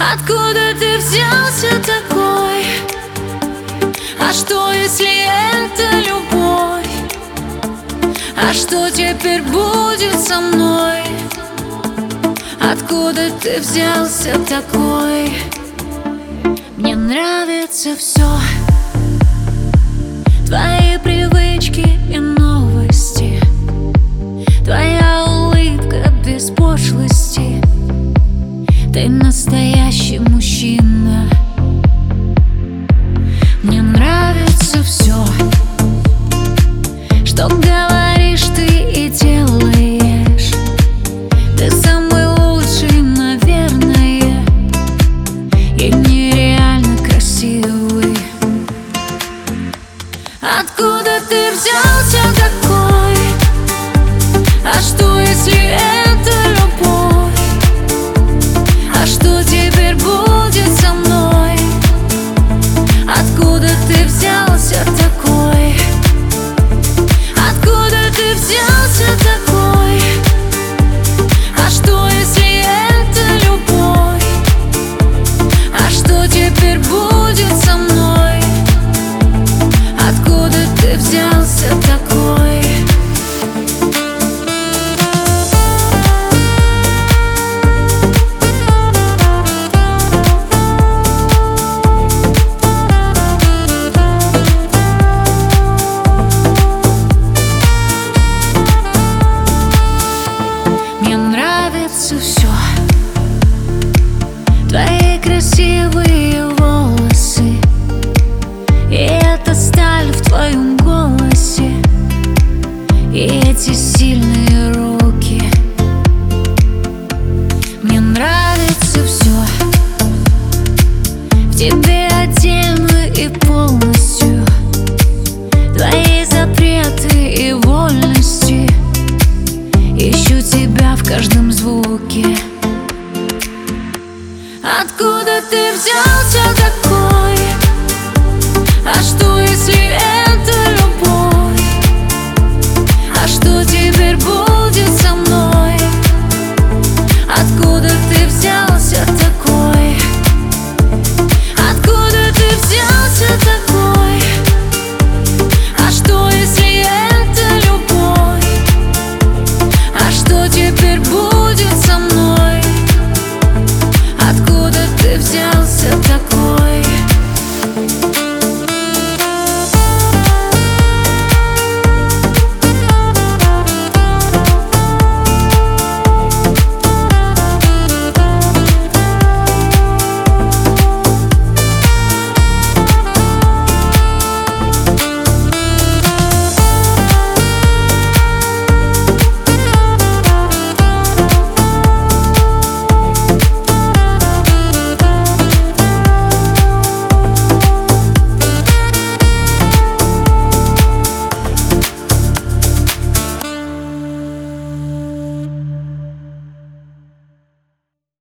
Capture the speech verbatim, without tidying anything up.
Откуда ты взялся такой? А что, если это любовь? А что теперь будет со мной? Откуда ты взялся такой? Мне нравится все, твои привычки и новости, твоя улыбка без пошлости. Ты настоящий мужчина. Мне нравится все, что говоришь ты и делаешь. Ты самый лучший, наверное, и нереально красивый. Откуда ты взялся такой? А что, если это любовь? А что теперь будет со мной? Откуда ты взялся такой? Откуда ты взялся такой? А что, если это любовь? А что теперь будет со мной? Откуда ты взялся такой? Все, твои красивые волосы и эта сталь в твоем голосе, и эти сильные руки. Мне нравится все в тебе отдельно и полностью, твои запреты и вольности. Ищу тебя в каждом звуке. Откуда ты взялся такой? А что, если